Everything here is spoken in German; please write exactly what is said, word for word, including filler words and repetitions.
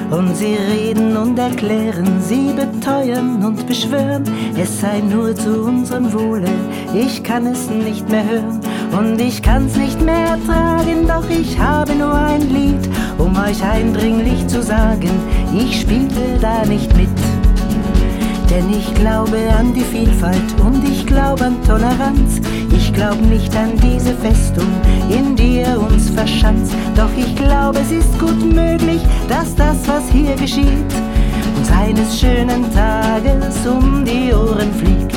Und sie reden und erklären, sie beteuern und beschwören, es sei nur zu unserem Wohle, ich kann es nicht mehr hören. Und ich kann's nicht mehr ertragen, doch ich habe nur ein Lied, um euch eindringlich zu sagen, ich spielte da nicht mit. Denn ich glaube an die Vielfalt und ich glaube an Toleranz. Ich glaube nicht an diese Festung, in die ihr uns verschanzt. Doch ich glaube, es ist gut möglich, dass das, was hier geschieht, uns eines schönen Tages um die Ohren fliegt.